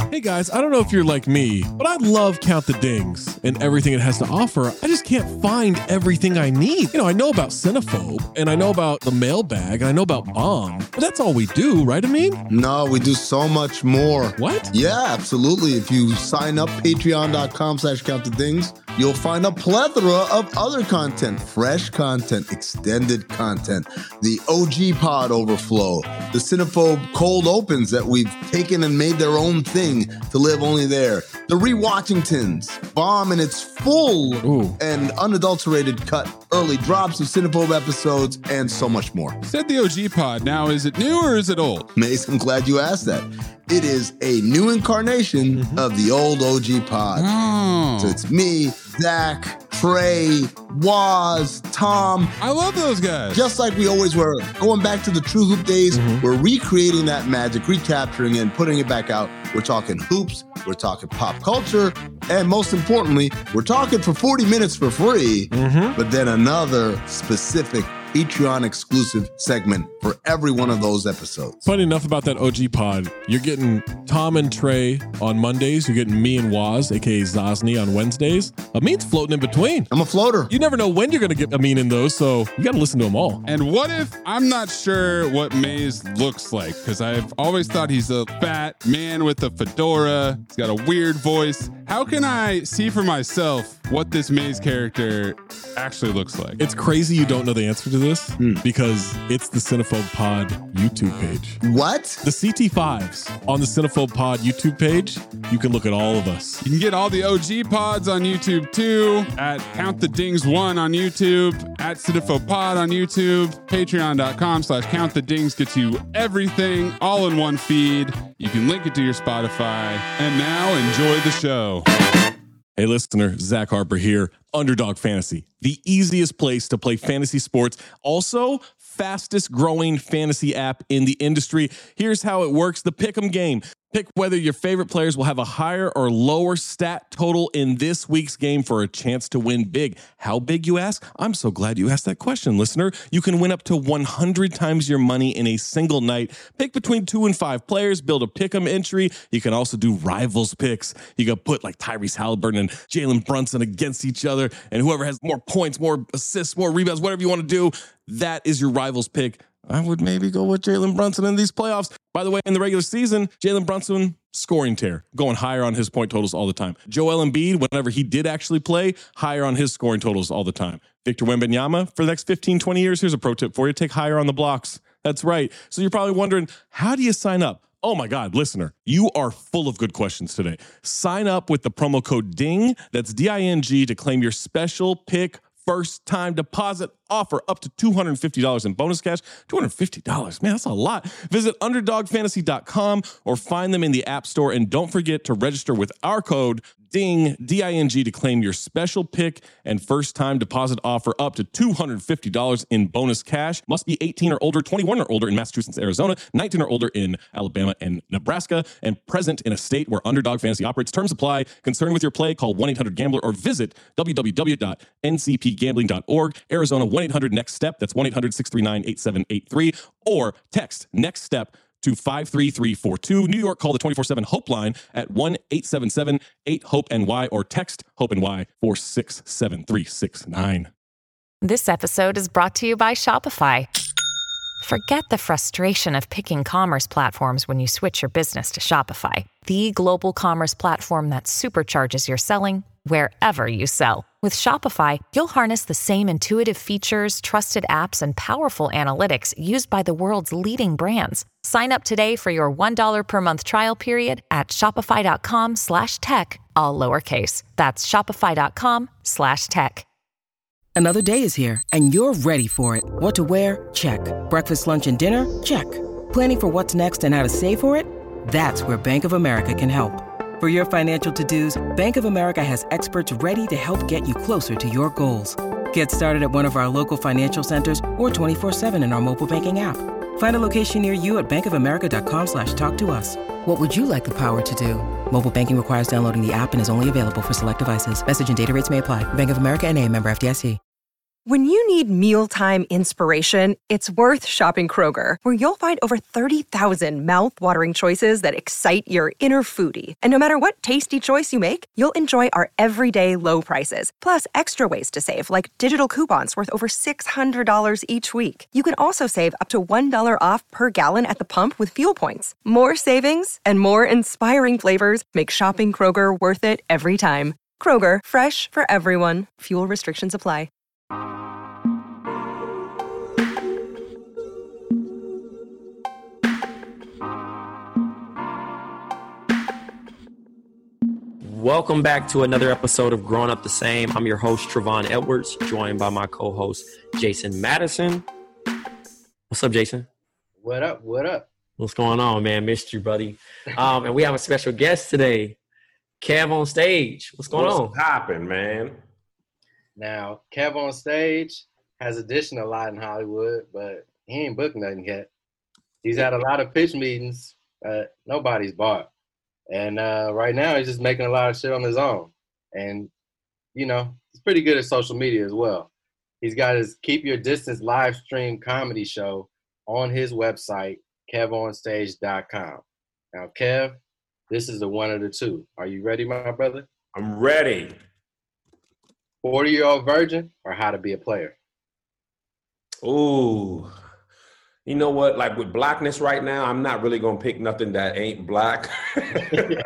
Hey guys, I don't know if you're like me, but I love Count the Dings and everything it has to offer. I just can't find everything I need. I know about Cinephobe, and I know about the mailbag, and I know about Bomb, but that's all we do, right, Amin? No, we do so much more. What? Yeah, absolutely. If you sign up, patreon.com/countthedings, you'll find a plethora of other content, fresh content, extended content, the OG Pod Overflow, the Cinephobe Cold Opens that we've taken and made their own thing to live only there, the Rewatchingtons, Bomb in its full and unadulterated cut, early drops of Cinephobe episodes, and so much more. You said the OG Pod. Now, is it new or is it old? Mace, I'm glad you asked that. It is a new incarnation of the old OG Pod. Oh. So it's me, Zach, Trey, Waz, Tom. I love those guys. Just like we always were. Going back to the True Hoop days, we're recreating that magic, recapturing it, and putting it back out. We're talking hoops, we're talking pop culture, and most importantly, we're talking for 40 minutes for free, but then another specific Patreon exclusive segment for every one of those episodes. Funny enough about that OG Pod, you're getting Tom and Trey on Mondays, you're getting me and Waz, aka Zosny, on Wednesdays. Amin's floating in between. I'm a floater. You never know when you're going to get Amin in those, so you got to listen to them all. And what if I'm not sure what Maze looks like? Because I've always thought he's a fat man with a fedora. He's got a weird voice. How can I see for myself what this Maze character actually looks like? It's crazy you don't know the answer to this because it's the Cinephobe Pod YouTube page. What? The CT5s on the Cinephobe Pod YouTube page, you can look at all of us. You can get all the OG pods on YouTube too, at Count the Dings 1 on YouTube, at Cinephobe Pod on YouTube, patreon.com/Count the Dings gets you everything all in one feed. You can link it to your Spotify. And now enjoy the show. Hey listener, Zach Harper here, Underdog Fantasy, the easiest place to play fantasy sports. Also, fastest growing fantasy app in the industry. Here's how it works. The Pick'em game. Pick whether your favorite players will have a higher or lower stat total in this week's game for a chance to win big. How big, you ask? I'm so glad you asked that question, listener. You can win up to 100 times your money in a single night. Pick between 2 and 5 players, build a Pick'em entry. You can also do rivals picks. You can put like Tyrese Halliburton and Jalen Brunson against each other, and whoever has more points, more assists, more rebounds, whatever you want to do, that is your rivals pick. I would maybe go with Jalen Brunson in these playoffs. By the way, in the regular season, Jalen Brunson, scoring tear, going higher on his point totals all the time. Joel Embiid, whenever he did actually play, higher on his scoring totals all the time. Victor Wembanyama, for the next 15, 20 years, here's a pro tip for you. Take higher on the blocks. That's right. So you're probably wondering, how do you sign up? Oh my God, listener, you are full of good questions today. Sign up with the promo code DING, that's D-I-N-G, to claim your special pick first time deposit offer up to $250 in bonus cash. $250, man, that's a lot. Visit underdogfantasy.com or find them in the App Store. And don't forget to register with our code DING, D-I-N-G, to claim your special pick and first time deposit offer up to $250 in bonus cash. Must be 18 or older, 21 or older in Massachusetts, Arizona, 19 or older in Alabama and Nebraska, and present in a state where Underdog Fantasy operates. Terms apply. Concerned with your play, call 1-800-GAMBLER or visit www.ncpgambling.org. Arizona 1-800-NEXT-STEP. That's 1-800-639-8783. Or text NEXT STEP to 53342. New York, call the 24/7 Hope line at 1-877-8-HOPE-NY or text HOPE-NY 467-369. This episode is brought to you by Shopify. Forget the frustration of picking commerce platforms when you switch your business to Shopify, the global commerce platform that supercharges your selling wherever you sell. With Shopify, you'll harness the same intuitive features, trusted apps, and powerful analytics used by the world's leading brands. Sign up today for your $1 per month trial period at shopify.com/tech, all lowercase. That's shopify.com/tech. Another day is here, and you're ready for it. What to wear? Check. Breakfast, lunch, and dinner? Check. Planning for what's next and how to save for it? That's where Bank of America can help. For your financial to-dos, Bank of America has experts ready to help get you closer to your goals. Get started at one of our local financial centers or 24/7 in our mobile banking app. Find a location near you at bankofamerica.com/talktous. What would you like the power to do? Mobile banking requires downloading the app and is only available for select devices. Message and data rates may apply. Bank of America NA, member FDIC. When you need mealtime inspiration, it's worth shopping Kroger, where you'll find over 30,000 mouth-watering choices that excite your inner foodie. And no matter what tasty choice you make, you'll enjoy our everyday low prices, plus extra ways to save, like digital coupons worth over $600 each week. You can also save up to $1 off per gallon at the pump with fuel points. More savings and more inspiring flavors make shopping Kroger worth it every time. Kroger, fresh for everyone. Fuel restrictions apply. Welcome back to another episode of Growing Up the Same. I'm your host, Trevon Edwards, joined by my co-host, Jason Madison. What's up, Jason? What up? What up? What's going on, man? Missed you, buddy. And we have a special guest today, Kev on stage. What's going on? What's poppin', man? Now, Kev on stage has auditioned a lot in Hollywood, but he ain't booked nothing yet. He's had a lot of pitch meetings, but nobody's bought. And right now, he's just making a lot of shit on his own. And, you know, he's pretty good at social media as well. He's got his Keep Your Distance live stream comedy show on his website, KevOnStage.com. Now, Kev, this is the one of the two. Are you ready, my brother? I'm ready. 40-year-old virgin or How to Be a Player? Ooh. You know what? Like with blackness right now, I'm not really going to pick nothing that ain't black. Can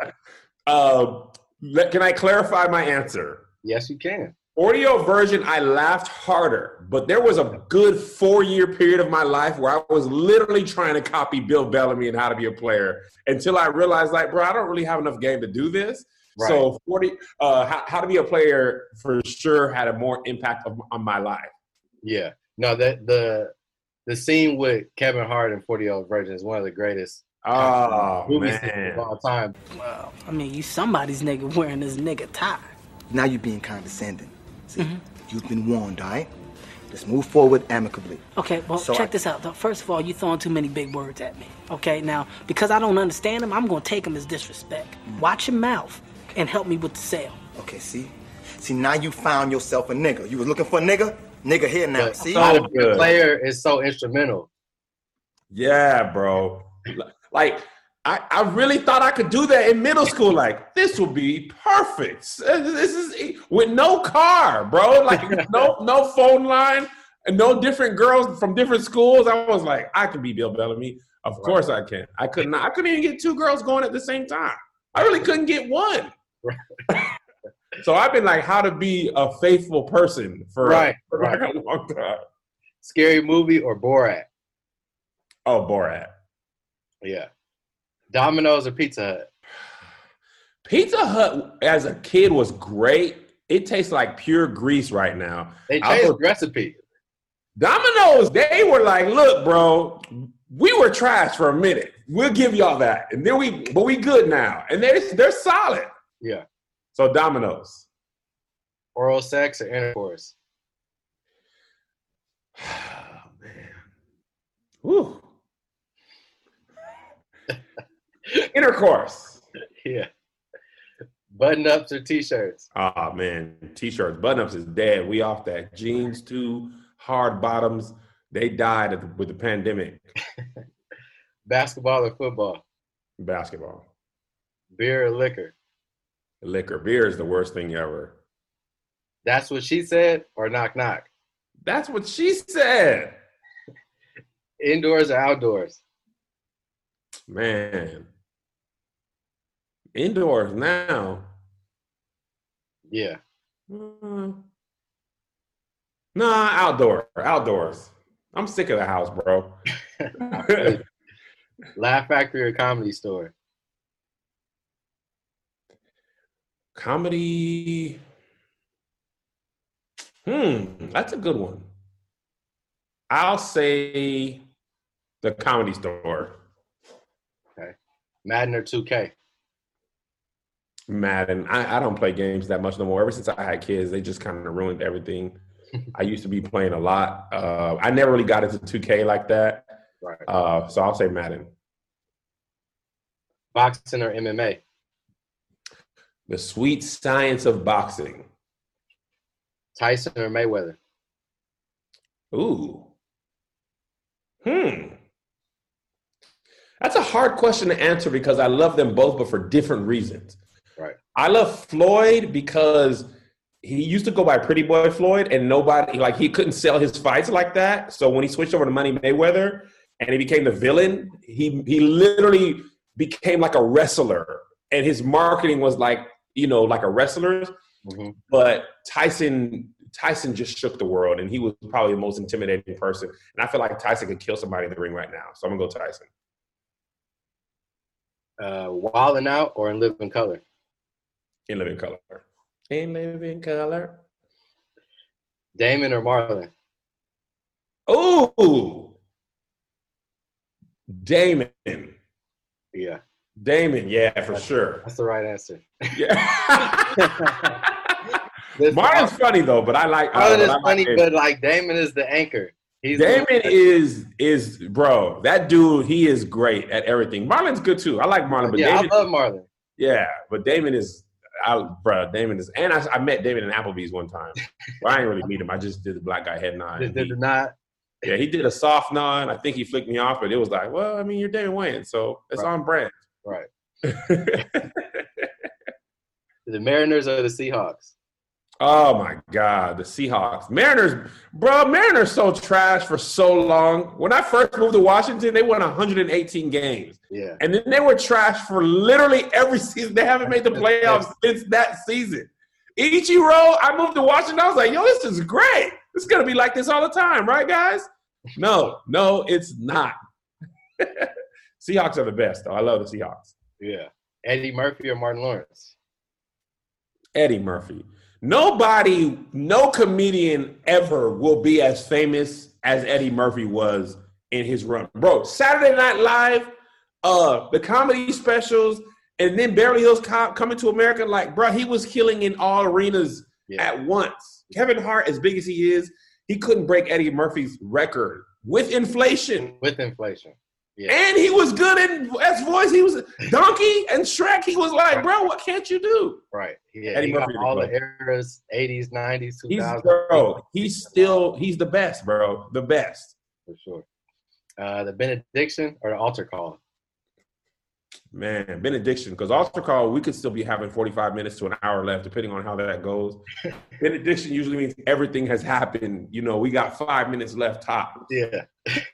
I clarify my answer? Yes, you can. 40-year-old virgin, I laughed harder, but there was a good 4-year period of my life where I was literally trying to copy Bill Bellamy and How to Be a Player until I realized, like, bro, I don't really have enough game to do this. Right. So How to Be a Player for sure had a more impact on my life. Yeah. No, the scene with Kevin Hart and 40-Year-Old Virgin is one of the greatest movies of all time. Well, I mean, you somebody's nigga wearing this nigga tie. Now you're being condescending. See, you've been warned, all right? Let's move forward amicably. Okay, well, so check this out. First of all, you throwing too many big words at me. Okay, now, because I don't understand them, I'm going to take them as disrespect. Watch your mouth and help me with the sale. Okay, see, now you found yourself a nigga. You was looking for a nigga? Nigga here now, but see? So the player is so instrumental. Yeah, bro. Like, I really thought I could do that in middle school. Like, this will be perfect. This is with no car, bro. Like, no phone line and no different girls from different schools. I was like, I can be Bill Bellamy. Of course I can. I couldn't even get two girls going at the same time. I really couldn't get one. So I've been like, how to be a faithful person for like a long time. Scary Movie or Borat? Oh, Borat. Yeah. Domino's or Pizza Hut? Pizza Hut as a kid was great. It tastes like pure grease right now. They changed recipe. Domino's, they were like, look, bro, we were trash for a minute. We'll give y'all that. And then we good now. And they're solid. Yeah. So Domino's. Oral sex or intercourse? Oh, man. Woo. Intercourse. Yeah. Button-ups or T-shirts? Oh, man. T-shirts. Button-ups is dead. We off that. Jeans, too. Hard bottoms. They died with the pandemic. Basketball or football? Basketball. Beer or liquor? Liquor. Beer is the worst thing ever. That's What She Said or Knock Knock? That's What She Said. Indoors or outdoors? Man. Indoors now. Yeah. Nah, outdoors. I'm sick of the house, bro. Laugh Factory or Comedy Store? Comedy. That's a good one. I'll say the Comedy Store. Okay. Madden or 2K? Madden. I don't play games that much no more. Ever since I had kids, they just kind of ruined everything. I used to be playing a lot. I never really got into 2K like that. Right. So I'll say Madden. Boxing or MMA? The sweet science of boxing. Tyson or Mayweather? Ooh. That's a hard question to answer because I love them both, but for different reasons. Right. I love Floyd because he used to go by Pretty Boy Floyd, and nobody, like, he couldn't sell his fights like that. So when he switched over to Money Mayweather and he became the villain, he literally became like a wrestler, and his marketing was like, you know, like a wrestler's. Mm-hmm. But Tyson just shook the world, and he was probably the most intimidating person. And I feel like Tyson could kill somebody in the ring right now. So I'm gonna go Tyson. Wild 'N Out or In Living Color? In Living Color. In Living Color. Damon or Marlon? Oh, Damon. Yeah. Damon, yeah, for sure. That's the right answer. Yeah. Marlon's funny though, but I like Marlon is funny, but like Damon is the anchor. Damon is bro. That dude, he is great at everything. Marlon's good too. I like Marlon, but yeah, Damon, I love Marlon. Yeah, but Damon is, Damon is, and I met Damon in Applebee's one time. Well, I didn't really meet him. I just did the black guy head nod. Did the nod? Yeah, he did a soft nod. I think he flicked me off, but it was like, well, I mean, you're Damon Wayans, so it's on brand. Right. The Mariners or the Seahawks? Oh my God, the Seahawks. Mariners so trash for so long. When I first moved to Washington, they won 118 games. Yeah. And then they were trash for literally every season. They haven't made the playoffs since that season. Ichiro, I moved to Washington, I was like, yo, this is great. It's going to be like this all the time, right, guys? No, it's not. Seahawks are the best, though. I love the Seahawks. Yeah. Eddie Murphy or Martin Lawrence? Eddie Murphy. No comedian ever will be as famous as Eddie Murphy was in his run. Bro, Saturday Night Live, the comedy specials, and then Beverly Hills Cop coming to America, like, bro, he was killing in all arenas at once. Kevin Hart, as big as he is, he couldn't break Eddie Murphy's record with inflation. Yeah. And he was good in his voice. He was Donkey and Shrek. He was like, bro, what can't you do? Right. Yeah. Eddie Murphy all the eras, 80s, 90s, 2000s. He's the best, bro. The best. For sure. The benediction or the altar call? Man, benediction. Because altar call, we could still be having 45 minutes to an hour left, depending on how that goes. Benediction usually means everything has happened. You know, we got 5 minutes left top. Yeah.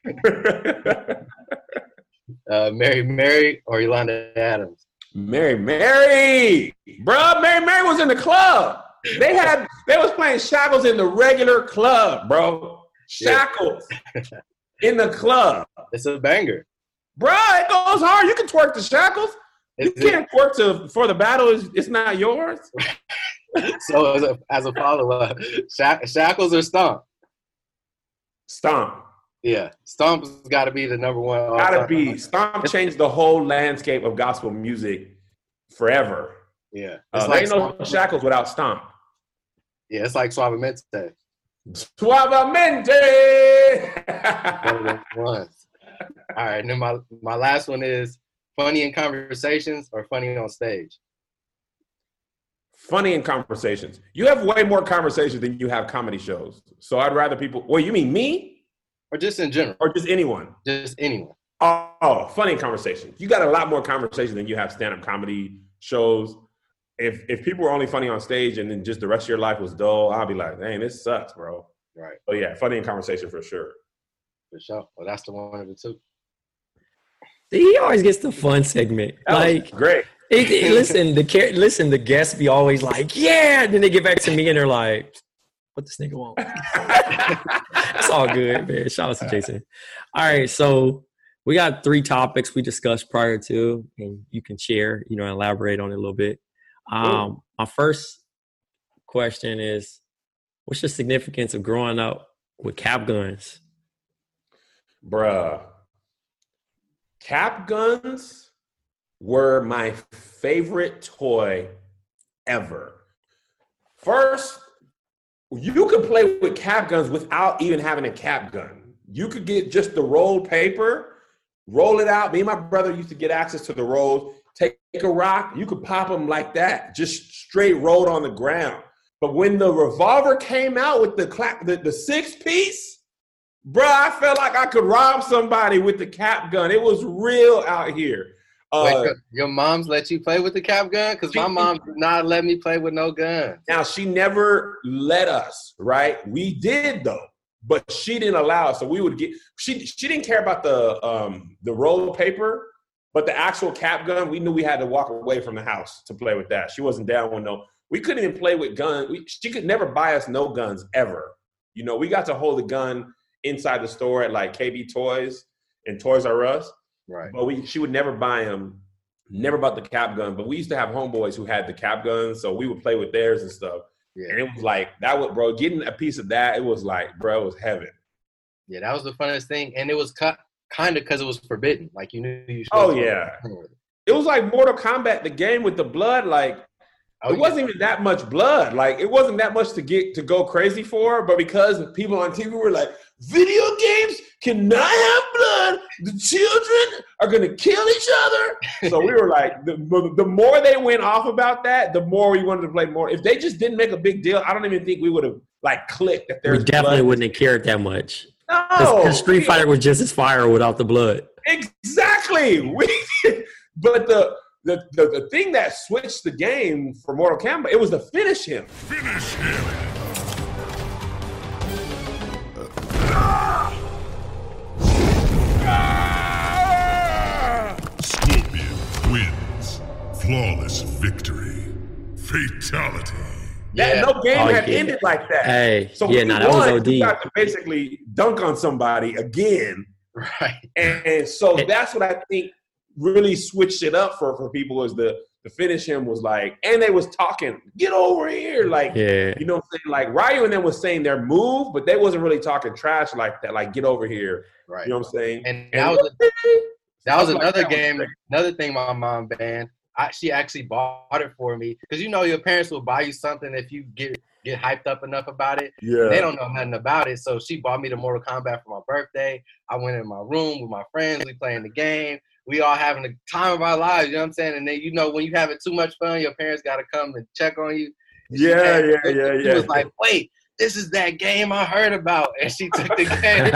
Mary or Yolanda Adams? Mary. Bro, Mary was in the club. They was playing Shackles in the regular club, bro. Shackles in the club. It's a banger. Bro, it goes hard. You can twerk the Shackles. You can't twerk for the battle. It's not yours. So as a follow-up, Shackles or Stomp? Stomp. Yeah, Stomp's got to be the number one. Gotta be. Stomp changed the whole landscape of gospel music forever. Yeah. There ain't no Shackles without Stomp. Yeah, it's like Suavemente. Suavemente! All right, and then my last one is funny in conversations or funny on stage? Funny in conversations. You have way more conversations than you have comedy shows. So I'd rather people – well, you mean me? Or just in general. Or just anyone? Just anyone. Oh, funny in conversations. You got a lot more conversation than you have stand-up comedy shows. If people were only funny on stage and then just the rest of your life was dull, I'll be like, dang, this sucks, bro. Right. Oh, yeah, funny in conversation for sure. For sure. Well, that's the one of the two. He always gets the fun segment. That was great. The guests be always like, yeah. And then they get back to me and they're like, what this nigga want? It's all good, man. Shout out to Jason. All right, so we got 3 topics we discussed prior to, and you can share, elaborate on it a little bit. My first question is, what's the significance of growing up with cap guns? Bruh. Cap guns were my favorite toy ever. First, you could play with cap guns without even having a cap gun. You could get just the rolled paper, roll it out. Me and my brother used to get access to the rolls. Take a rock, you could pop them like that, just straight rolled on the ground. But when the revolver came out with the 6-piece, Bro, I felt like I could rob somebody with the cap gun. It was real out here. Wait, your mom's let you play with the cap gun? Because my mom did not let me play with no gun. Now, she never let us, right? We did, though. But she didn't allow us. So we would get – she didn't care about the roll of paper, but the actual cap gun, we knew we had to walk away from the house to play with that. She wasn't down with no – we couldn't even play with guns. She could never buy us no guns ever. You know, we got to hold the gun inside the store at like KB Toys and Toys R Us. Right. But she would never buy them, never bought the cap gun. But we used to have homeboys who had the cap guns, so we would play with theirs and stuff. Yeah. And it was like, getting a piece of that, it was like, bro, it was heaven. Yeah, that was the funnest thing. And it was kind of because it was forbidden. Like, you knew you should. Oh, yeah. It was like Mortal Kombat, the game with the blood, like, it wasn't even that much blood. Like, it wasn't that much to go crazy for. But because people on TV were like, video games cannot have blood, the children are going to kill each other. So we were like, the more they went off about that, the more we wanted to play more. If they just didn't make a big deal, I don't even think we would have, like, clicked that there's We definitely blood. wouldn't have cared that much. No. Because Street Fighter was just as fire without the blood. Exactly. But the thing that switched the game for Mortal Kombat, it was the finish him. Finish him. Scorpion wins. Flawless victory. Fatality. Yeah, no game had ended like that. Hey, so that was OD. You got to basically dunk on somebody again. Right. And so that's what I think really switched it up for people is the finish him was like, and they was talking, get over here. Like, you know what I'm saying? Like Ryu and them was saying their move, but they wasn't really talking trash like that. Like, get over here. Right. You know what I'm saying? And that was another game, another thing my mom banned. She actually bought it for me because you know your parents will buy you something if you get hyped up enough about it. Yeah. They don't know nothing about it. So she bought me the Mortal Kombat for my birthday. I went in my room with my friends. We playing the game. We all having the time of our lives. You know what I'm saying? And then, you know, when you having too much fun, your parents got to come and check on you. She was like, wait, this is that game I heard about. And she took the game.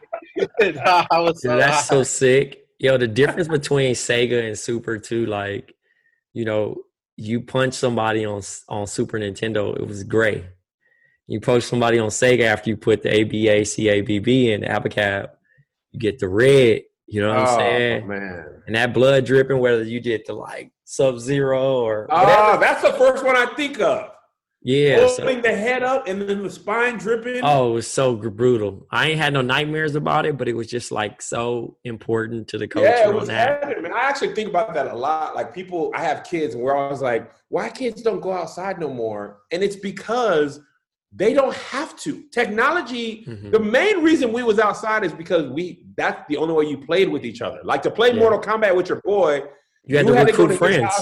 I was so that's so sick. Yo, the difference between Sega and Super too, like, you know, you punch somebody on Super Nintendo, it was gray. You punch somebody on Sega after you put the ABA, CABB in the Abacab, you get the red. You know what I'm saying? Man. And that blood dripping, whether you did the like Sub-Zero or whatever. That's the first one I think of. Yeah. Holding the head up and then the spine dripping. Oh, it was so brutal. I ain't had no nightmares about it, but it was just like so important to the culture. Yeah, it was on that. heavy, man. I actually think about that a lot. Like I have kids and we're always like, why kids don't go outside no more? And it's because they don't have to. Technology, the main reason we was outside is because that's the only way you played with each other. Like to play Mortal Kombat with your boy, you had to recruit friends.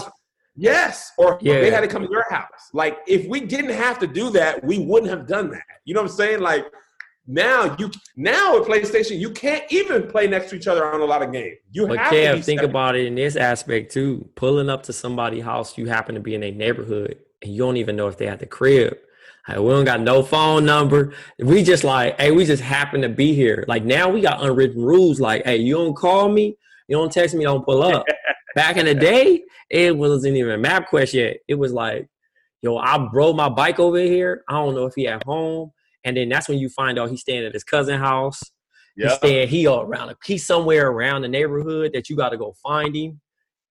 Yes, or they had to come to your house. Like if we didn't have to do that, we wouldn't have done that. You know what I'm saying? Like now at PlayStation, you can't even play next to each other on a lot of games. But Kev, think about it in this aspect too. Pulling up to somebody's house, you happen to be in a neighborhood, and you don't even know if they at the crib. Like, we don't got no phone number. We just like, hey, we just happen to be here. Like now we got unwritten rules. Like, hey, you don't call me, you don't text me, don't pull up. Back in the day, it wasn't even a MapQuest yet. It was like, yo, I rode my bike over here. I don't know if he at home. And then that's when you find out he's staying at his cousin's house. Yep. He's somewhere around the neighborhood that you got to go find him.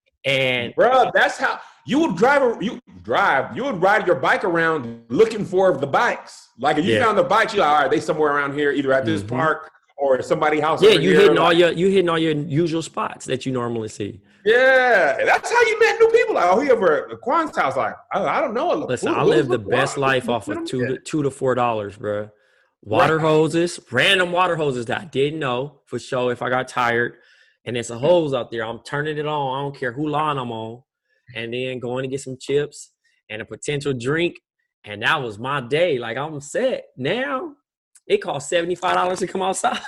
And bro, that's how you would you would ride your bike around looking for the bikes. Like if you found the bikes, you're like, all right, they somewhere around here, either at this park or somebody's house. Yeah, you hitting all your usual spots that you normally see. Yeah, that's how you met new people. Like, oh, he over at Quan's house. Like, I don't know. Listen, I live the best life off of $2 to $4, bro. Water hoses, random water hoses that I didn't know for sure. If I got tired and there's a hose out there, I'm turning it on. I don't care who lawn I'm on, and then going to get some chips and a potential drink, and that was my day. Like I'm set. Now it costs $75 to come outside.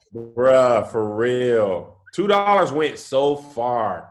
Bruh, for real. $2 went so far.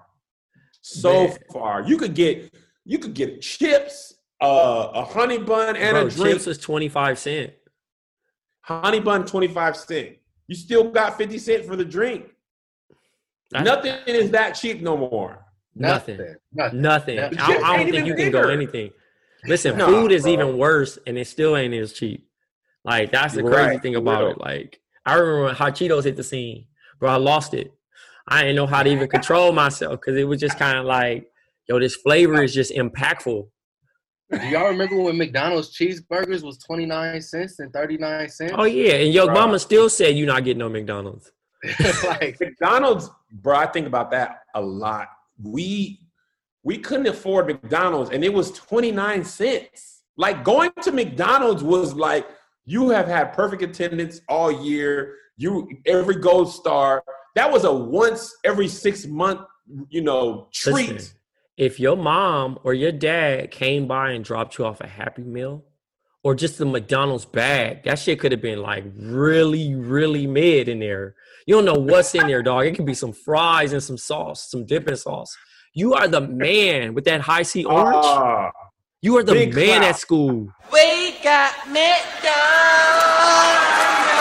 Far. You could get chips, a honey bun, and a drink. Chips is 25 cents. Honey bun, 25 cents. You still got 50 cents for the drink. Nothing is that cheap no more. Nothing. I It don't think even you can go bigger. anything. Listen, Nah, food is bro. even worse, and it still ain't as cheap. Like, that's the You're crazy right, thing for about real. it. Like, I remember when Hot Cheetos hit the scene. Bro, I lost it. I didn't know how to even control myself because it was just kind of like, yo, this flavor is just impactful. Do y'all remember when McDonald's cheeseburgers was 29 cents and 39 cents? Oh, yeah. And your Bro. mama still said you not getting no McDonald's. Like, McDonald's, bro, I think about that a lot. We couldn't afford McDonald's, and it was 29 cents. Like, going to McDonald's was like, you have had perfect attendance all year. You every gold star. That was a once every 6 month, treat. Listen, if your mom or your dad came by and dropped you off a Happy Meal or just the McDonald's bag, that shit could have been like really, really mid in there. You don't know what's in there, dog. It could be some fries and some sauce, some dipping sauce. You are the man with that high C orange. You are the big man clout. at school. We got McDonald's,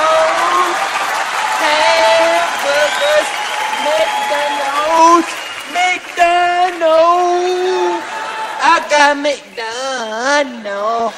hamburgers, McDonald's. I got McDonald's.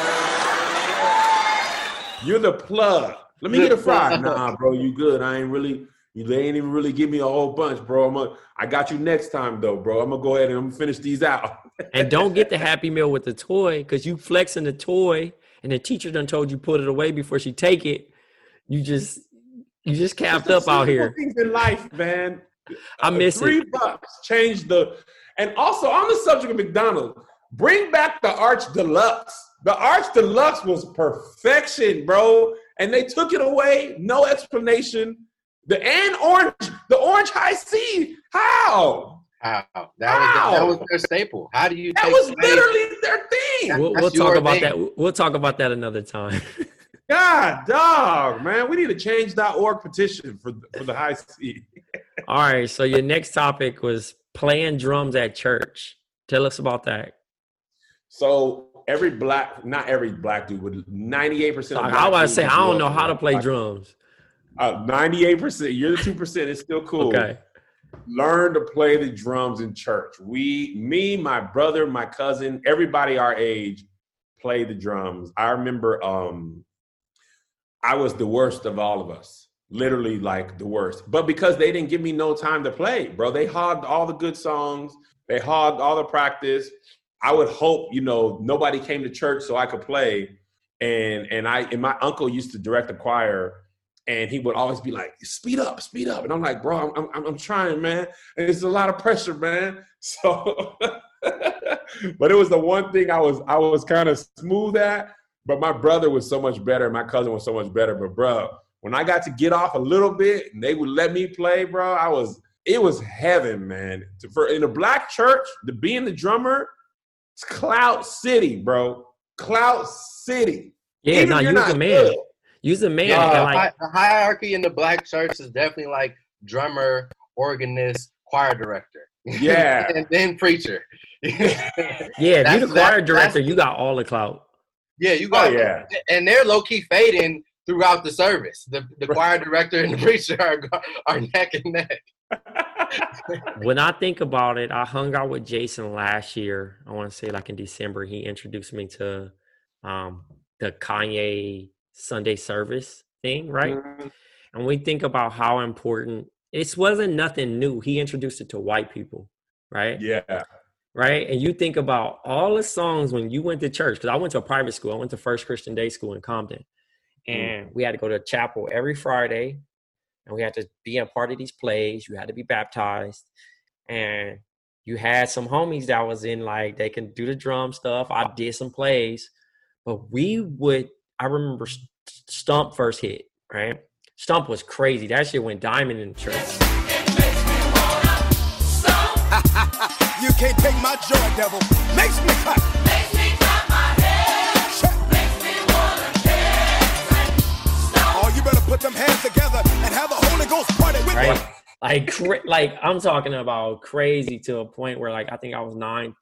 You're the plug. Let me get a fry. Nah, bro, you good. They ain't even really give me a whole bunch, bro. I got you next time, though, bro. I'm going to go ahead and I'm gonna finish these out. And don't get the Happy Meal with the toy because you flexing the toy and the teacher done told you put it away before she take it. You just capped up out here. Things in life, man. I miss it. $3 changed the. And also on the subject of McDonald's, bring back the Arch Deluxe. The Arch Deluxe was perfection, bro. And they took it away, no explanation. The orange high C. How? That was their staple. How do you? That was literally their thing. We'll talk about that. We'll talk about that another time. God, dog, man. We need a change.org petition for the high C. All right. So your next topic was playing drums at church. Tell us about that. So not every black dude, but 98%. I was to say, I don't know how to play drums. 98%. You're the 2%. It's still cool. Okay. Learn to play the drums in church. Me, my brother, my cousin, everybody our age play the drums. I remember I was the worst of all of us. Literally like the worst. But because they didn't give me no time to play, bro, they hogged all the good songs. They hogged all the practice. I would hope, nobody came to church so I could play. And my uncle used to direct the choir, and he would always be like, speed up. And I'm like, bro, I'm trying, man. And it's a lot of pressure, man. So, but it was the one thing I was kind of smooth at, but my brother was so much better. My cousin was so much better. But bro, when I got to get off a little bit and they would let me play, bro, it was heaven, man. In a black church, to be in the drummer, it's Clout City, bro. Clout City. Yeah, Even you're the man. You're the man. The hierarchy in the black church is definitely like drummer, organist, choir director. Yeah. And then preacher. Yeah, if you're the choir director, you got all the clout. Yeah, you got and they're low-key fading throughout the service. The choir director and the preacher are neck and neck. When I think about it, I hung out with Jason last year. I want to say like in December, he introduced me to the Kanye Sunday service thing, right? Mm-hmm. And we think about how important, it wasn't nothing new. He introduced it to white people, right? Yeah. Right? And you think about all the songs when you went to church, because I went to a private school. I went to First Christian Day School in Compton. And we had to go to chapel every Friday. And we had to be a part of these plays. You had to be baptized. And you had some homies that was in, like, they can do the drum stuff. I did some plays. But I remember Stump first hit, right? Stump was crazy. That shit went diamond in the church. You can't take my joy, devil. Makes me cut. Makes me clap my hands. Makes me wanna dance. Oh, you better put them hands together and have a Holy Ghost party with me. Like I'm talking about crazy to a point where, like, I think I was 9,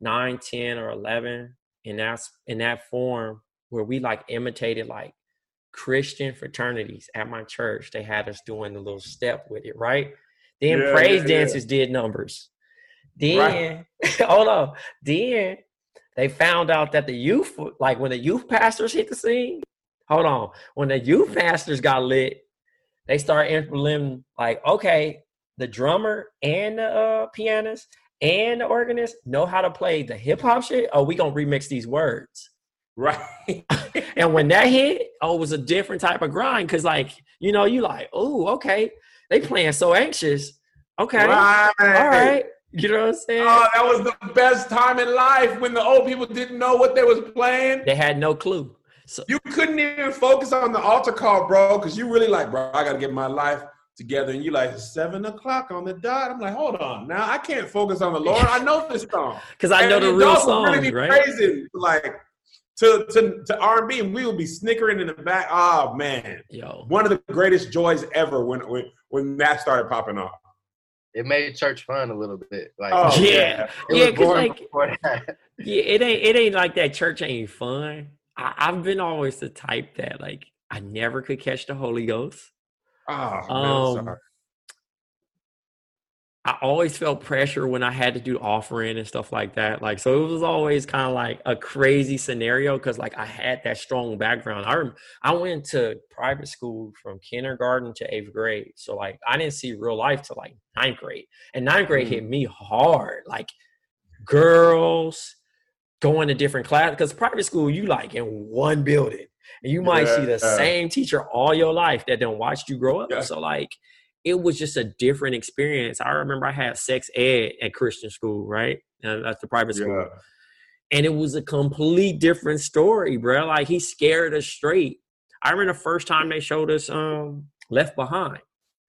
10, or 11 in that form where we like imitated like Christian fraternities at my church. They had us doing a little step with it, right? Then Yeah, praise yeah, dances did numbers. Then, Right. hold on. Then they found out that the youth, like when the youth pastors hit the scene, hold on. When the youth pastors got lit, they started implementing, like, okay, the drummer and the pianist and the organist know how to play the hip hop shit. Oh, we gonna remix these words. Right. And when that hit, oh, it was a different type of grind. Cause like, you know, you like, oh, okay. They playing So Anxious. Okay. Right. All right. You know what I'm saying? Oh, that was the best time in life when the old people didn't know what they was playing. They had no clue. So You couldn't even focus on the altar call, bro, because you really like, bro, I got to get my life together. And you like, 7 o'clock on the dot. I'm like, hold on. Now I can't focus on the Lord. I know this song. because I know the real adults would songs, really be right? praising, like, to R&B, and we would be snickering in the back. Oh, man. Yo. One of the greatest joys ever when that started popping off. It made church fun a little bit. Like, Oh, Yeah. it Yeah, was because boring like, before that. yeah, it ain't like that church ain't fun. I've been always the type that like I never could catch the Holy Ghost. Oh, man, I'm sorry. I always felt pressure when I had to do offering and stuff like that. Like, so it was always kind of like a crazy scenario because like I had that strong background. I went to private school from kindergarten to 8th grade. So like I didn't see real life till like 9th grade. And 9th grade hit me hard. Like girls going to different classes. Because private school, you like in one building. And you might see the same teacher all your life that done watched you grow up. Yeah. So like it was just a different experience. I remember I had sex ed at Christian school, right? And that's the private school. Yeah. And it was a complete different story, bro. Like he scared us straight. I remember the first time they showed us Left Behind.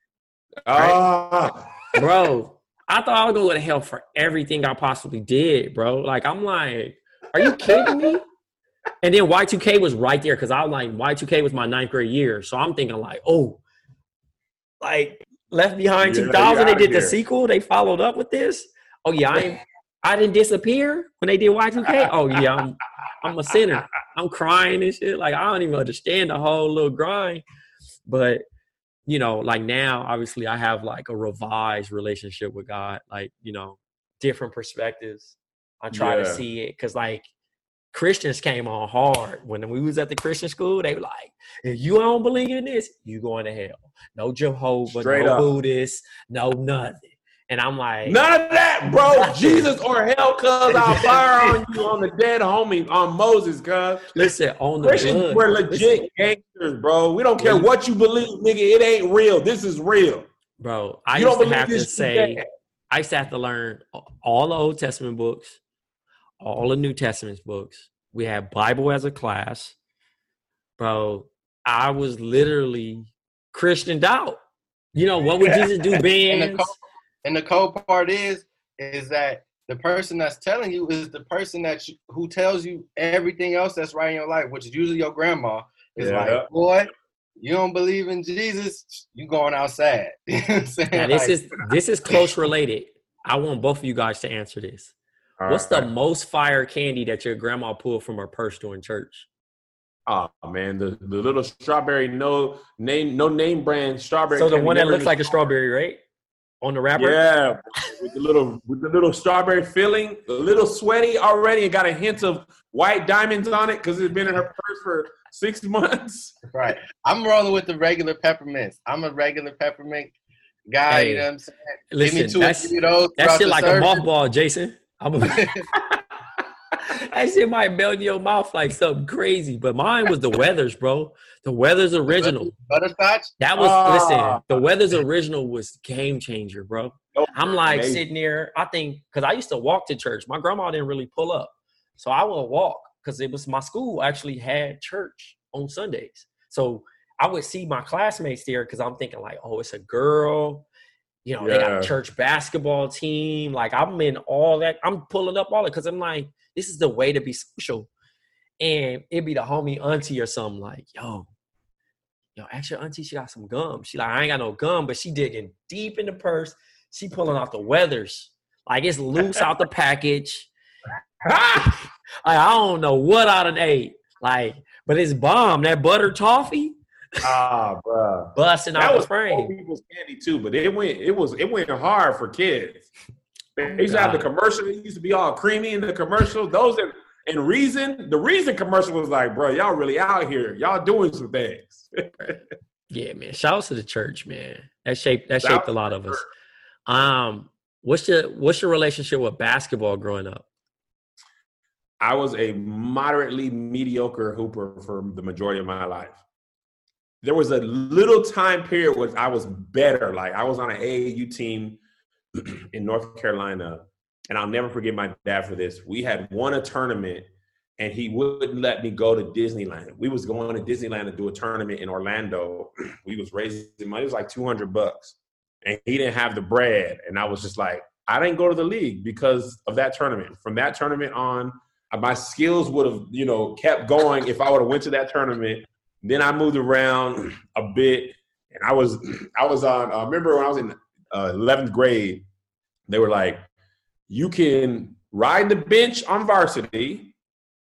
Ah. Bro, I thought I would go to hell for everything I possibly did, bro. Like I'm like, are you kidding me? And then Y2K was right there because I was like, Y2K was my 9th grade year. So I'm thinking like, oh, like Left Behind Yeah, 2000, they you did the outta here. sequel. They followed up with this. Oh yeah, I didn't disappear when they did Y2K. Oh yeah, I'm a sinner. I'm crying and shit. Like I don't even understand the whole little grind. But you know, like now, obviously, I have like a revised relationship with God. Like you know, different perspectives. I try to Yeah. see it because like Christians came on hard when we was at the Christian school. They were like, if you don't believe in this, you going to hell. No Jehovah, Straight no up. Buddhist, no nothing. And I'm like, None of that, bro. Jesus or hell, cuz I'll fire on you on the dead homie, on Moses, cuz. listen, on the Christians blood. were legit gangsters, bro. We don't care what you believe, nigga. It ain't real. This is real. Bro, I You don't used to believe have to this say, shit? I used to have to learn all the Old Testament books, all the New Testament books. We had Bible as a class. Bro, I was literally Christianed out. You know, what would Jesus do, And bands? the cold part is that the person that's telling you is the person who tells you everything else that's right in your life, which is usually your grandma. Is Yeah. like, boy, you don't believe in Jesus, you going outside. You know what I'm saying? Now, Like, this is close related. I want both of you guys to answer this. What's the most fire candy that your grandma pulled from her purse during church? Oh man, the little strawberry no name brand strawberry. So the candy one that never looks even- like a strawberry, right? On the wrapper? Yeah, with the little strawberry filling, a little sweaty already, and got a hint of white diamonds on it because it's been in her purse for 6 months. right. I'm rolling with the regular peppermints. I'm a regular peppermint guy, Hey, you know what I'm saying? Listen, Give me two or that's, three of those that throughout shit the like service. a mothball, Jason. That shit might melt in your mouth like something crazy. But mine was the Weathers, bro. The Weathers original. Butterscotch? That was, Ah. listen, the Weathers original was game changer, bro. Oh, I'm like amazing. sitting there, I think, because I used to walk to church. My grandma didn't really pull up. So I would walk because it was my school actually had church on Sundays. So I would see my classmates there because I'm thinking like, oh, it's a girl. You know, they got Yeah. a church basketball team. Like I'm in all that. I'm pulling up all it because I'm like, this is the way to be social. And it'd be the homie auntie or something like, yo, ask your auntie, she got some gum. She like, I ain't got no gum, but she digging deep in the purse. She pulling out the Weathers. Like it's loose out the package. Like, I don't know what I done ate. Like, but it's bomb. That butter toffee, bro. Busting That out was the frame. old people's candy too, but it went hard for kids. They used to have the commercial. It used to be all creamy in the commercial. The Reason commercial was like, bro, y'all really out here. Y'all doing some things. Yeah, man. Shout out to the church, man. That shaped a lot of us. What's your relationship with basketball growing up? I was a moderately mediocre hooper for the majority of my life. There was a little time period where I was better. Like I was on an AAU team in North Carolina, and I'll never forget my dad for this. We had won a tournament, and he wouldn't let me go to Disneyland. We was going to Disneyland to do a tournament in Orlando. We was raising money. It was like $200, and he didn't have the bread. And I was just like, I didn't go to the league because of that tournament. From that tournament on, my skills would have, kept going if I would have went to that tournament. Then I moved around a bit, and I was on. Remember when I was in 11th grade, they were like, you can ride the bench on varsity,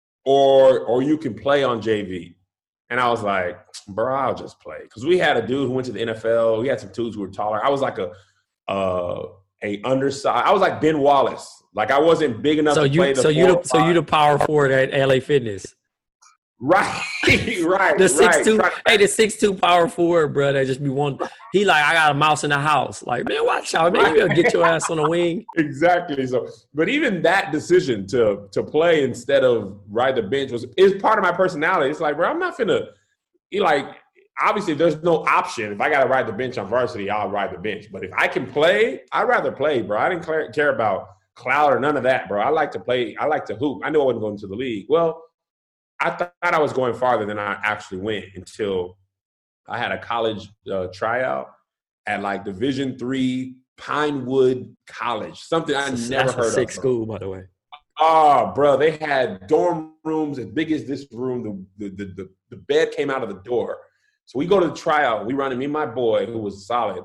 or you can play on JV. And I was like, bro, I'll just play, because we had a dude who went to the NFL. We had some dudes who were taller. I was like a undersized. I was like Ben Wallace. Like I wasn't big enough to play the So you the power forward at LA Fitness. Right. The 6'2", the 6'2" power forward, bro. That just be one. He like, I got a mouse in the house. Like, man, watch out, man. You better get your ass on the wing. Exactly. So, but even that decision to play instead of ride the bench is part of my personality. It's like, bro, I'm not finna. Obviously, there's no option. If I got to ride the bench on varsity, I'll ride the bench. But if I can play, I'd rather play, bro. I didn't care about cloud or none of that, bro. I like to play. I like to hoop. I knew I wasn't going to the league. Well, I thought I was going farther than I actually went until I had a college tryout at like Division III Pinewood College, something I never heard of. Sick school, by the way. Oh, bro, they had dorm rooms as big as this room. The bed came out of the door. So we go to the tryout. We run, and me and my boy, who was solid,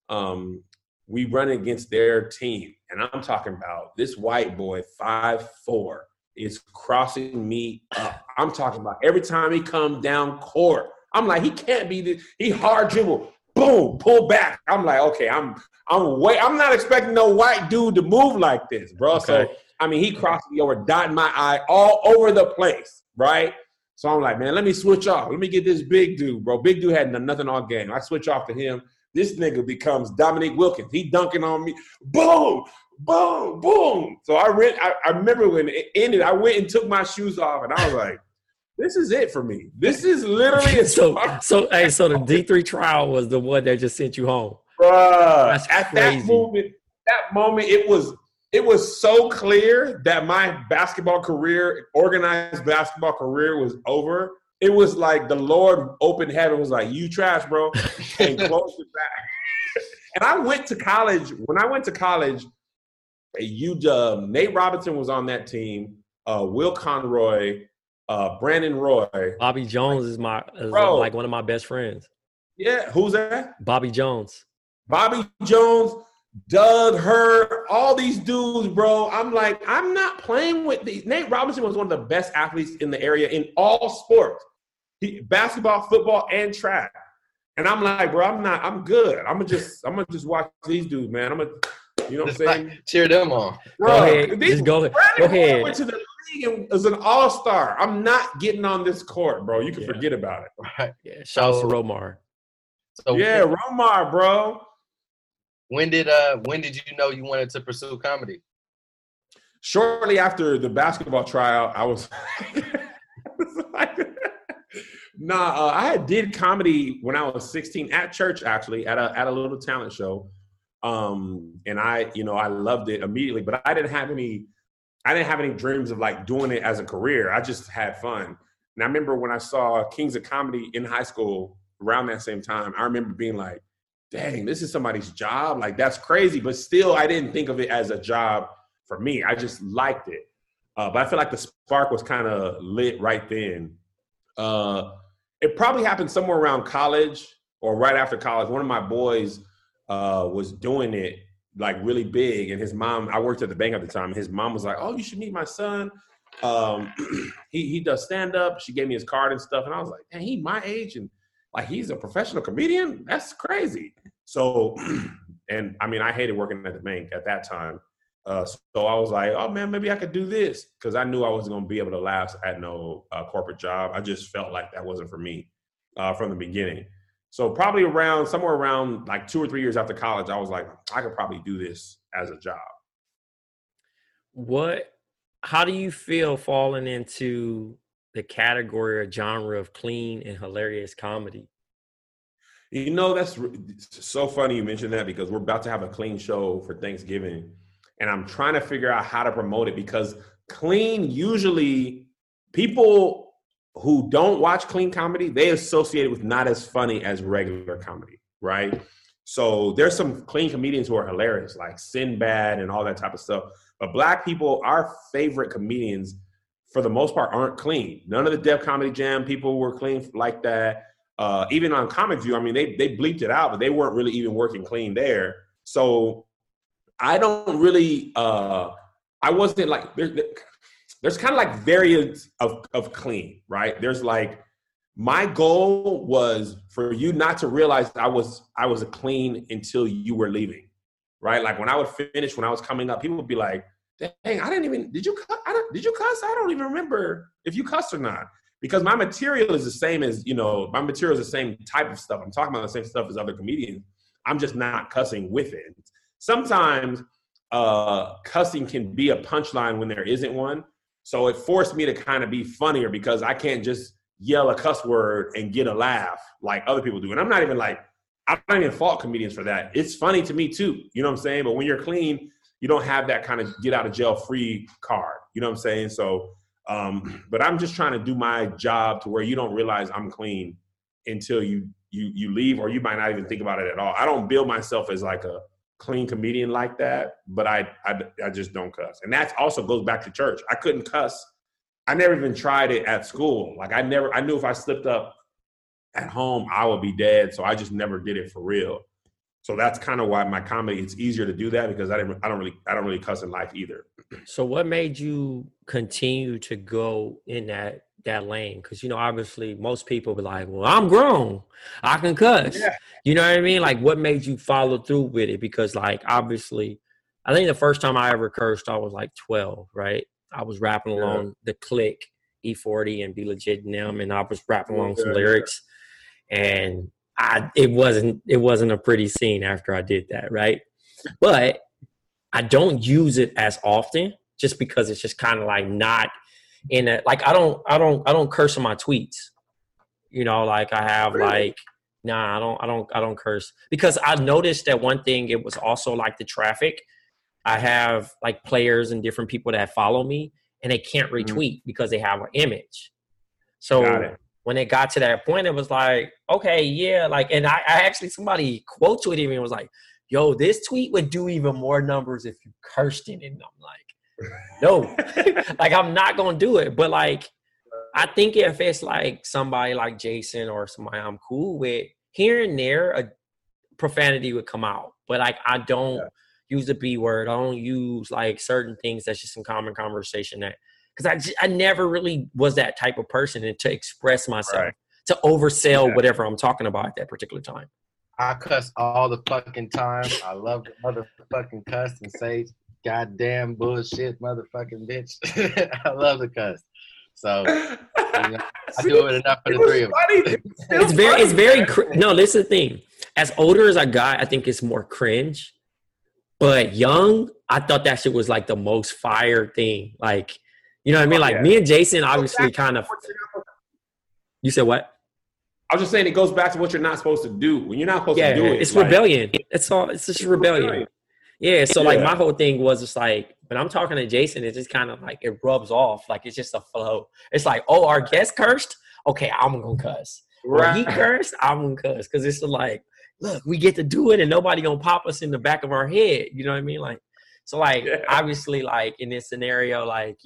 we run against their team. And I'm talking about this white boy, 5'4", is crossing me up. I'm talking about every time he come down court, I'm like, he can't be this. He hard dribble, boom, pull back. I'm like, okay, I'm not expecting no white dude to move like this, bro. Okay. So he crossed me over, dotting my eye all over the place, right? So I'm like, man, let me switch off. Let me get this big dude, bro. Big dude hadn't done nothing all game. I switch off to him. This nigga becomes Dominique Wilkins. He dunking on me. Boom, boom, boom. So I remember when it ended, I went and took my shoes off, and I was like, this is it for me. This is literally so the D3 trial was the one that just sent you home. Bruh, That's at crazy. that moment, it was so clear that my organized basketball career was over. It was like the Lord opened heaven, was like, you trash, bro, and closed it back. And I went to college. When I went to college, Nate Robinson was on that team, Will Conroy, Brandon Roy. Bobby Jones is like one of my best friends. Yeah, who's that? Bobby Jones. Bobby Jones, Doug Hurd, all these dudes, bro. I'm like, I'm not playing with these. Nate Robinson was one of the best athletes in the area in all sports. Basketball, football, and track. And I'm like, bro, I'm good. I'm gonna just watch these dudes, man. You know what I'm saying? Like, cheer them on. Bro, go ahead. Just go ahead. Went to the league and was an all-star. I'm not getting on this court, bro. You can forget about it. Right. Yeah. Shout out to Romar. So Romar, bro. When did you know you wanted to pursue comedy? Shortly after the basketball tryout, I was I did comedy when I was 16 at church, actually, at a little talent show. And I loved it immediately, but I didn't have any dreams of like doing it as a career. I just had fun. And I remember when I saw Kings of Comedy in high school around that same time, I remember being like, dang, this is somebody's job. Like, that's crazy. But still, I didn't think of it as a job for me. I just liked it. But I feel like the spark was kind of lit right then. It probably happened somewhere around college or right after college. One of my boys was doing it like really big. And his mom, I worked at the bank at the time. His mom was like, oh, you should meet my son. He does stand up. She gave me his card and stuff. And I was like, dang, he my age. And like, he's a professional comedian? That's crazy. So, and I mean, I hated working at the bank at that time. So I was like, oh man, maybe I could do this, because I knew I wasn't going to be able to last at no corporate job. I just felt like that wasn't for me from the beginning. So probably somewhere around like 2 or 3 years after college, I was like, I could probably do this as a job. How do you feel falling into the category or genre of clean and hilarious comedy? You know, that's so funny you mentioned that, because we're about to have a clean show for Thanksgiving, and I'm trying to figure out how to promote it, because clean, usually people who don't watch clean comedy, they associate it with not as funny as regular comedy, right? So there's some clean comedians who are hilarious, like Sinbad and all that type of stuff. But Black people, our favorite comedians, for the most part, aren't clean. None of the Def Comedy Jam people were clean like that. Even on Comic View, I mean, they bleeped it out, but they weren't really even working clean there. So I don't really, I wasn't like, there's kind of like variants of clean, right? There's like, my goal was for you not to realize I was a clean until you were leaving, right? Like when I would finish, when I was coming up, people would be like, dang, did you cuss? I don't even remember if you cussed or not. Because my material is the same as, my material is the same type of stuff. I'm talking about the same stuff as other comedians. I'm just not cussing with it. Sometimes cussing can be a punchline when there isn't one. So it forced me to kind of be funnier, because I can't just yell a cuss word and get a laugh like other people do. And I'm not even like, I don't even fault comedians for that. It's funny to me too. You know what I'm saying? But when you're clean, you don't have that kind of get out of jail free card. You know what I'm saying? So, but I'm just trying to do my job to where you don't realize I'm clean until you leave, or you might not even think about it at all. I don't build myself as like a clean comedian like that, but I just don't cuss. And that also goes back to church. I couldn't cuss. I never even tried it at school. Like I knew if I slipped up at home, I would be dead. So I just never did it for real. So that's kind of why my comedy, it's easier to do that, because I don't really cuss in life either. So what made you continue to go in that lane? Because, obviously most people be like, well, I'm grown, I can cuss. Yeah. You know what I mean? Like, what made you follow through with it? Because, like, obviously, I think the first time I ever cursed, I was like 12, right? I was rapping along the Click, E40 and Be Legit and them, and I was rapping along some lyrics, and it wasn't a pretty scene after I did that, right? But I don't use it as often, just because it's just kind of like not in a, like I don't curse in my tweets, like I have like, nah, I don't curse, because I noticed that one thing, it was also like the traffic. I have like players and different people that follow me, and they can't retweet because they have an image. So when it got to that point, it was like, okay, yeah, like, and I actually, somebody quote tweeted me and was like, yo, this tweet would do even more numbers if you cursed in it. And I'm like, no, like, I'm not going to do it. But like, I think if it's like somebody like Jason or somebody I'm cool with, here and there, a profanity would come out. But like, I don't use the B word. I don't use like certain things that's just in common conversation, that, because I never really was that type of person, and to express myself, to oversell whatever I'm talking about at that particular time. I cuss all the fucking time. I love to motherfucking cuss and say goddamn bullshit motherfucking bitch. I love to cuss. So I do it enough for the three of us. It's very no, this is the thing. As older as I got, I think it's more cringe. But young, I thought that shit was like the most fire thing. Like, you know what I mean? Like me and Jason obviously kind of. You said what? I was just saying, it goes back to what you're not supposed to do. When you're not supposed to do it, it's rebellion. It's just rebellion. Yeah. So like my whole thing was just like, when I'm talking to Jason, it's just kind of like it rubs off. Like it's just a flow. It's like, oh, our guest cursed. Okay, I'm gonna cuss. Right. Or he cursed. I'm gonna cuss, because it's like, look, we get to do it, and nobody gonna pop us in the back of our head. You know what I mean? Like, so like obviously like in this scenario, like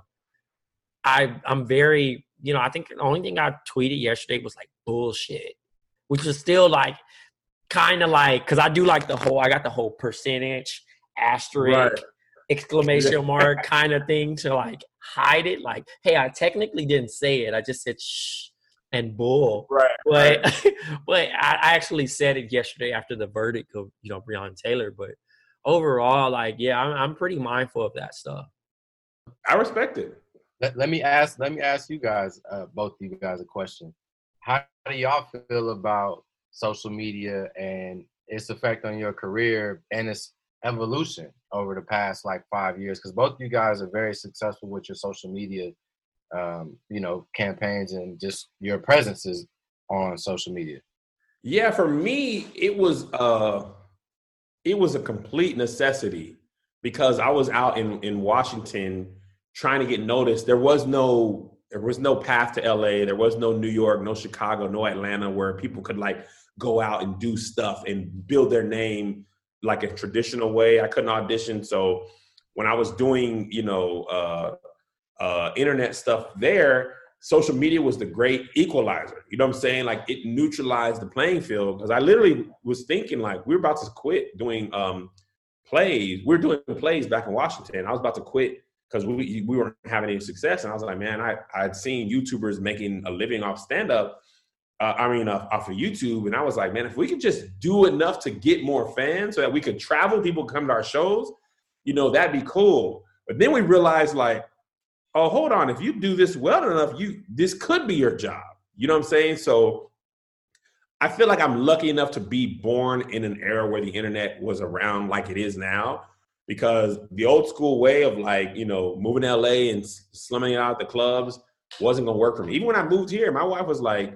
I'm very. I think the only thing I tweeted yesterday was like bullshit, which was still like kind of like, because I do like I got the whole percentage, asterisk, exclamation mark kind of thing to like hide it. Like, hey, I technically didn't say it. I just said shh. and bull. Right. But I actually said it yesterday after the verdict of, Breonna Taylor. But overall, like, yeah, I'm pretty mindful of that stuff. I respect it. Let me ask you guys, both of you guys, a question. How do y'all feel about social media and its effect on your career and its evolution over the past 5 years? Because both of you guys are very successful with your social media, campaigns and just your presences on social media. Yeah, for me, it was a complete necessity because I was out in Washington trying to get noticed. There was no path to LA. There was no New York, no Chicago, no Atlanta where people could go out and do stuff and build their name like a traditional way. I couldn't audition. So when I was doing, internet stuff there, social media was the great equalizer. You know what I'm saying? It neutralized the playing field because I literally was thinking we're about to quit doing plays. We were doing plays back in Washington. I was about to quit because we weren't having any success. And I was like, man, I'd seen YouTubers making a living off stand-up, off of YouTube. And I was like, man, if we could just do enough to get more fans so that we could travel, people come to our shows, that'd be cool. But then we realized oh, hold on, if you do this well enough, this could be your job. You know what I'm saying? So I feel like I'm lucky enough to be born in an era where the internet was around like it is now. Because the old school way of moving to LA and slumming it out at the clubs wasn't gonna work for me. Even when I moved here, my wife was like,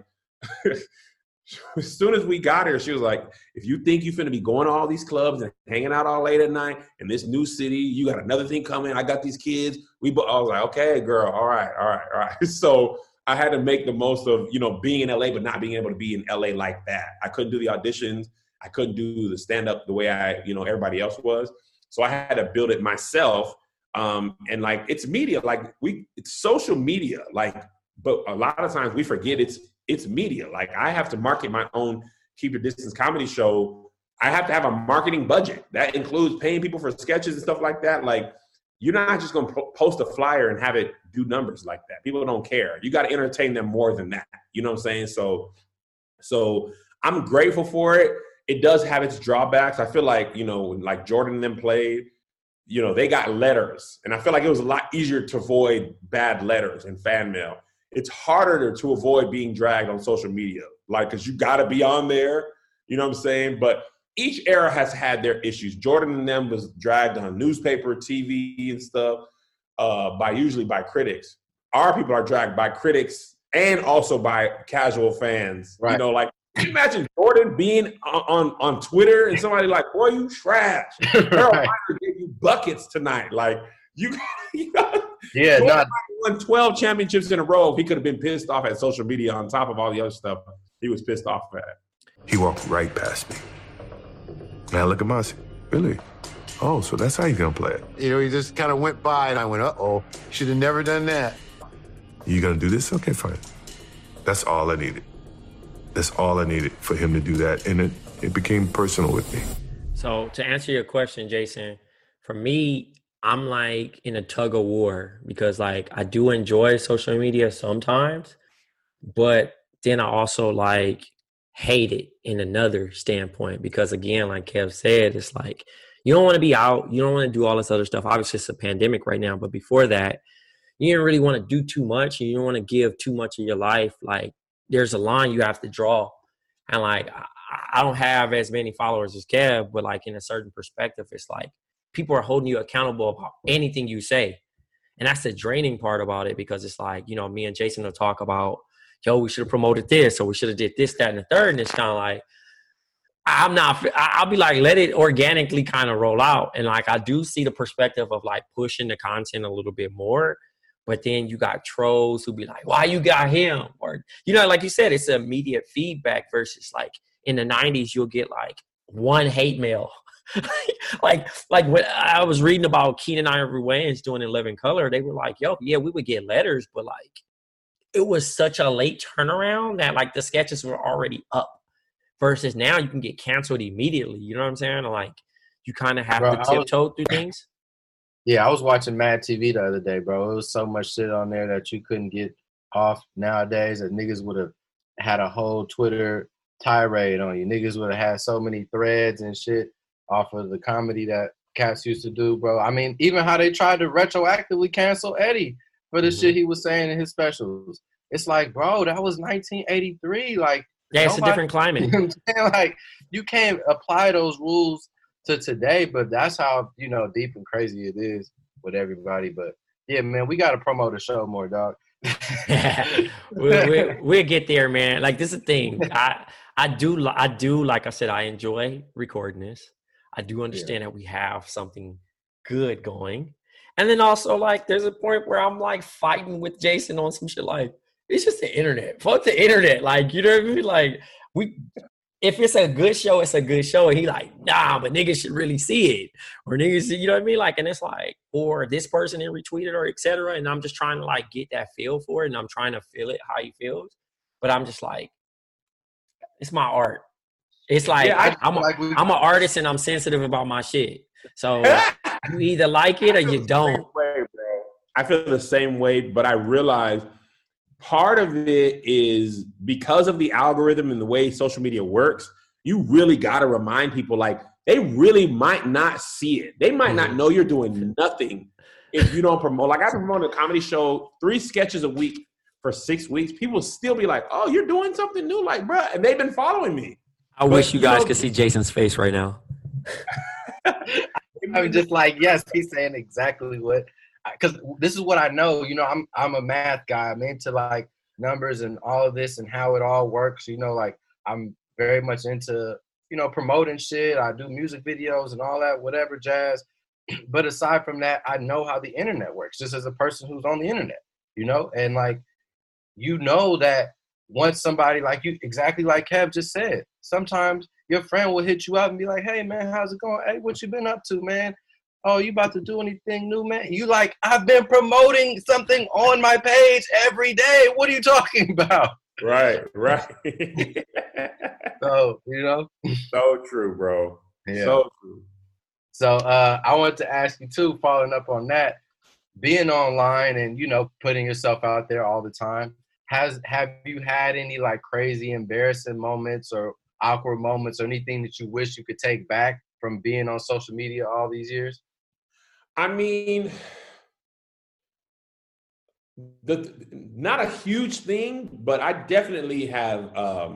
as soon as we got here, she was like, if you think you're finna be going to all these clubs and hanging out all late at night in this new city, you got another thing coming. I got these kids. I was like, okay, girl, all right. So I had to make the most of, being in LA, but not being able to be in LA like that. I couldn't do the auditions. I couldn't do the stand-up the way everybody else was. So I had to build it myself. And it's media, it's social media, but a lot of times we forget it's media. I have to market my own Keep Your Distance comedy show. I have to have a marketing budget. That includes paying people for sketches and stuff like that. You're not just going to post a flyer and have it do numbers like that. People don't care. You got to entertain them more than that. You know what I'm saying? So I'm grateful for it. It does have its drawbacks. I feel like Jordan and them played, they got letters. And I feel like it was a lot easier to avoid bad letters and fan mail. It's harder to avoid being dragged on social media, because you got to be on there. You know what I'm saying? But each era has had their issues. Jordan and them was dragged on newspaper, TV and stuff, usually by critics. Our people are dragged by critics and also by casual fans. Right. Can you imagine Jordan being on Twitter and somebody boy, you trash. Harold Miner gave you buckets tonight. You won 12 championships in a row. He could have been pissed off at social media on top of all the other stuff he was pissed off at. He walked right past me. Now look at Mossy. Really? Oh, so that's how you gonna play it. He just kind of went by and I went, uh-oh, should have never done that. You gonna do this? Okay, fine. That's all I needed. That's all I needed for him to do that. And it became personal with me. So to answer your question, Jason, for me, I'm in a tug of war because I do enjoy social media sometimes, but then I also hate it in another standpoint because again, like Kev said, it's you don't want to be out. You don't want to do all this other stuff. Obviously it's a pandemic right now, but before that, you didn't really want to do too much and you don't want to give too much of your life. There's a line you have to draw. And I don't have as many followers as Kev, but in a certain perspective, it's people are holding you accountable about anything you say. And that's the draining part about it because it's me and Jason will talk about, yo, we should have promoted this or we should have did this, that, and the third. And it's kind of I'll be let it organically kind of roll out. And I do see the perspective of pushing the content a little bit more. But then you got trolls who be why you got him? Or, like you said, it's immediate feedback versus in the 90s, you'll get one hate mail. when I was reading about Keenen Ivory Wayans doing 11 Color, they were yo, yeah, we would get letters, but it was such a late turnaround that the sketches were already up versus now you can get canceled immediately. You know what I'm saying? You kind of have to tiptoe through things. Yeah, I was watching Mad TV the other day, bro. It was so much shit on there that you couldn't get off nowadays that niggas would have had a whole Twitter tirade on you. Niggas would have had so many threads and shit off of the comedy that cats used to do, bro. I mean, even how they tried to retroactively cancel Eddie for the shit he was saying in his specials. It's like, bro, that was 1983. Like, yeah, it's a different climate. You know what I'm saying? Like, you can't apply those rules to today, but that's how, you know, deep and crazy it is with everybody. But yeah, man, we got to promote the show more, dog. we'll get there, man. Like, this is the thing. I do, like I said, I enjoy recording this. I do understand that we have something good going. And then also, like, there's a point where I'm, like, fighting with Jason on some shit like, it's just the internet. Fuck the internet. Like, you know what I mean? Like, if it's a good show, it's a good show. And he like, nah, but niggas should really see it. Or niggas, you know what I mean? Like, and it's like, or this person didn't retweet it or et cetera. And I'm just trying to, like, get that feel for it. And I'm trying to feel it, how he feels. But I'm just like, it's my art. It's like, I'm an artist and I'm sensitive about my shit. So you either like it or you don't. I feel the same way, but I realize part of it is because of the algorithm and the way social media works, you really got to remind people, like, they really might not see it. They might not know you're doing nothing if you don't promote. Like, I promoted a comedy show, 3 sketches a week for 6 weeks. People still be like, oh, you're doing something new, like, bruh. And they've been following me. I wish you guys could see Jason's face right now. I'm just like, yes, he's saying exactly what, because this is what I know. You know, I'm a math guy. I'm into, like, numbers and all of this and how it all works. You know, like, I'm very much into, you know, promoting shit. I do music videos and all that, whatever jazz. But aside from that, I know how the internet works, just as a person who's on the internet, you know? And, like, you know that once somebody, like you, exactly like Kev just said, sometimes your friend will hit you up and be like, hey, man, how's it going? Hey, what you been up to, man? Oh, you about to do anything new, man? You like, I've been promoting something on my page every day. What are you talking about? Right. So, you know. So true, bro. Yeah. So true. So I wanted to ask you, too, following up on that, being online and, you know, putting yourself out there all the time, have you had any, like, crazy embarrassing moments or awkward moments or anything that you wish you could take back from being on social media all these years? I mean, not a huge thing, but I definitely have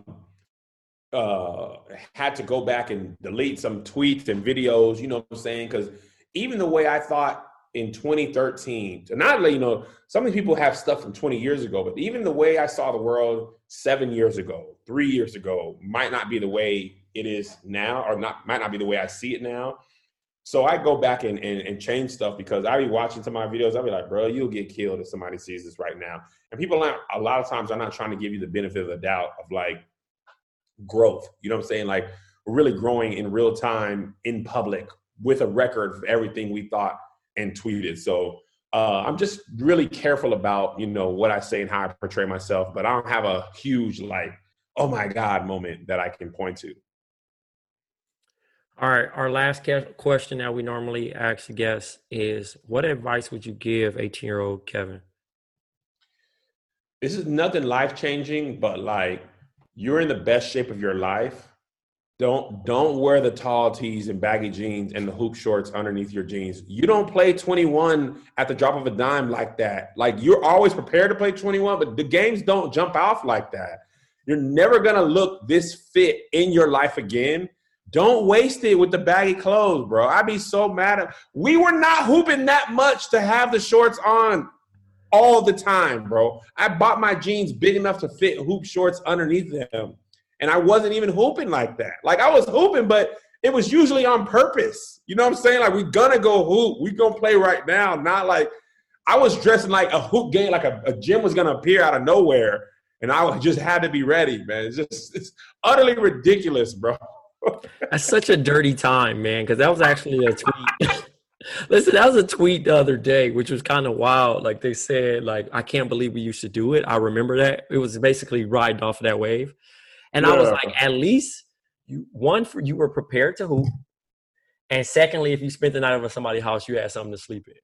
had to go back and delete some tweets and videos, you know what I'm saying? Because even the way I thought in 2013, and not let you know, some of these people have stuff from 20 years ago, but even the way I saw the world 7 years ago, 3 years ago, might not be the way it is now, or might not be the way I see it now. So I go back and change stuff because I be watching some of my videos. I'll be like, bro, you'll get killed if somebody sees this right now. And people, a lot of times, I'm not trying to give you the benefit of the doubt of, like, growth. You know what I'm saying? Like, we're really growing in real time in public with a record of everything we thought and tweeted. So I'm just really careful about, you know, what I say and how I portray myself, but I don't have a huge, like, oh my God moment that I can point to. All right. Our last question that we normally ask the guests is, what advice would you give 18-year-old Kevin? This is nothing life-changing, but, like, you're in the best shape of your life. Don't wear the tall tees and baggy jeans and the hoop shorts underneath your jeans. You don't play 21 at the drop of a dime like that. Like, you're always prepared to play 21, but the games don't jump off like that. You're never going to look this fit in your life again. Don't waste it with the baggy clothes, bro. I'd be so mad. We were not hooping that much to have the shorts on all the time, bro. I bought my jeans big enough to fit hoop shorts underneath them. And I wasn't even hooping like that. Like, I was hooping, but it was usually on purpose. You know what I'm saying? Like, we're going to go hoop. We're going to play right now. Not like I was dressing like a hoop game, like a gym was going to appear out of nowhere. And I just had to be ready, man. It's utterly ridiculous, bro. That's such a dirty time, man, because that was actually a tweet. Listen, that was a tweet the other day, which was kind of wild. Like, they said, like, I can't believe we used to do it. I remember that. It was basically riding off of that wave. And I was like, at least you were prepared to hoop. And secondly, if you spent the night over somebody's house, you had something to sleep in.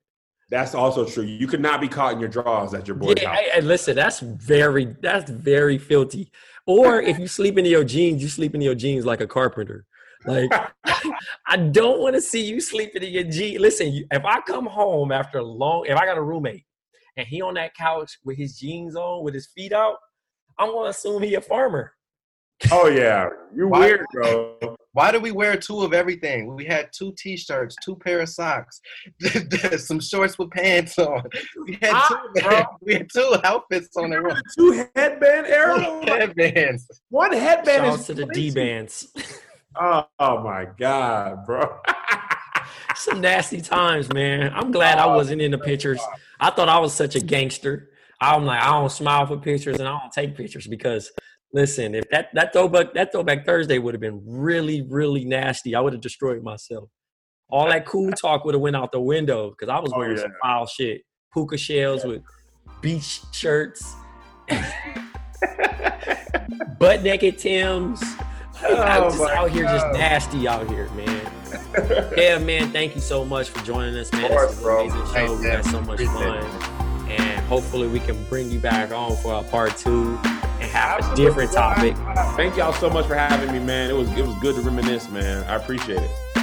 That's also true. You could not be caught in your drawers at your boy's house. Hey, listen, that's very filthy. Or if you sleep in your jeans, you sleep in your jeans like a carpenter. Like, I don't want to see you sleeping in your jeans. Listen, if I come home after if I got a roommate and he on that couch with his jeans on, with his feet out, I'm going to assume he a farmer. Oh, yeah. You weird, bro. Why do we wear 2 of everything? We had 2 T-shirts, 2 pair of socks, some shorts with pants on. We had 2 outfits on the room. 2 headband era? Headbands. One headband Shout is to the D-bands. Oh, my God, bro. Some nasty times, man. I'm glad I wasn't in the pictures. I thought I was such a gangster. I'm like, I don't smile for pictures and I don't take pictures because – listen, if that throwback Thursday would have been really, really nasty, I would have destroyed myself. All that cool talk would have went out the window because I was wearing some foul shit. Puka shells with beach shirts, butt naked Timbs. I was just out here, just nasty out here, man. Yeah, man, thank you so much for joining us, man. This is an amazing show. We had so much fun. And hopefully we can bring you back on for a part 2 and have a different topic. Thank y'all so much for having me, man. It was good to reminisce, man. I appreciate it.